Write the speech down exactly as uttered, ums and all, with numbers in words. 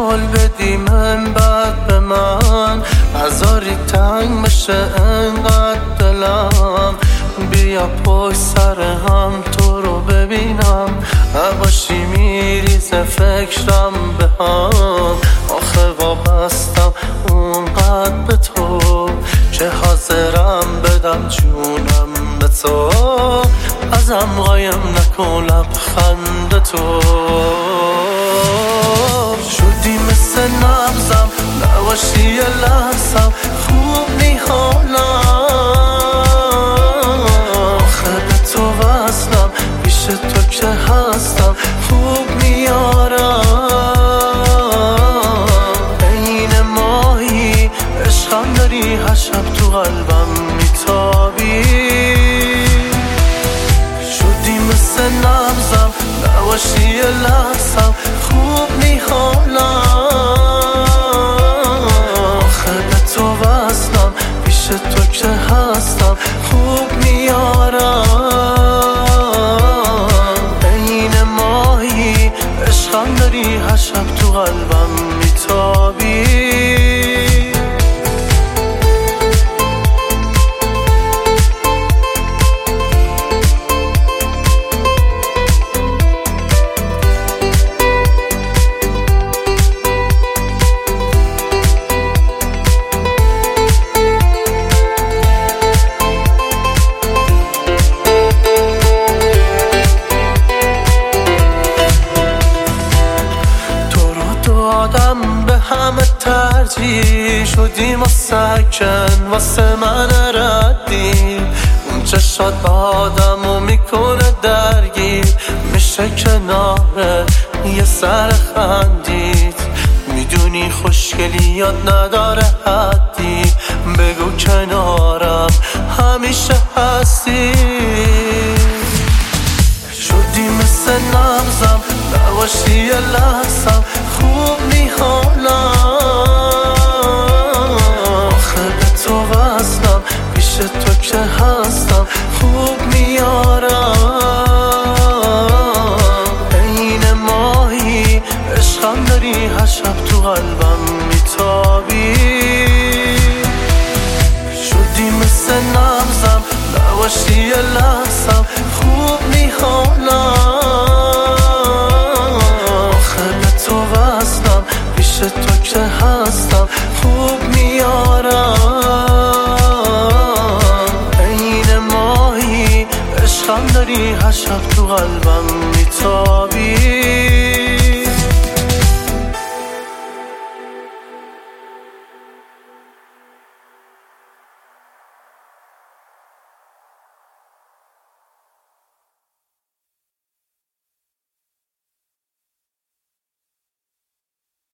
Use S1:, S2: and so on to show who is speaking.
S1: حال بدی من بعد به من نذاری تنگ بشه انقدر دلم. بیا پشت سر هم تو رو ببینم، نباشی میریزه فکرم به هم. آخه وابستم اونقدر به تو که حاضرم بدم جونم به تو. ازم قایم نکن لبخند تو. شدی مثل نبضم، نباشی یه لحظم خوب نی حالم. آخه به تو وصلم، پیش تو که هستم خوب میارم. عین ماهی عشقم داری، هر شب تو قلبم میتابی. شدی مثل نبضم، نباشی یه لحظم خوب نی حالم. آخه به تو وصلم، پیش تو که هستم خوب میارم. عین ماهی عشقم داری، هر شب تو قلبم میتابی. آدم به همه ترجیح شدی ما سکن واسه من ردی. اون چشات با آدمو میکنه درگیر، میشه کناره یه سر خندید. میدونی خوشگلی یاد نداره حدی، بگو کنارم همیشه هستی. شدی مثل نبضم، نباشی یه لحظم خوب نی حالم. آخه به تو وصلم، پیش تو که هستم خوب میارم. عین ماهی عشقم داری، هر شب تو قلبم میتابی. شدی مثل نبضم، نباشی یه لحظم خوب نی حالم. تو که هستم خوب میارم. عین ماهی عشقم داری، هر شب تو قلبم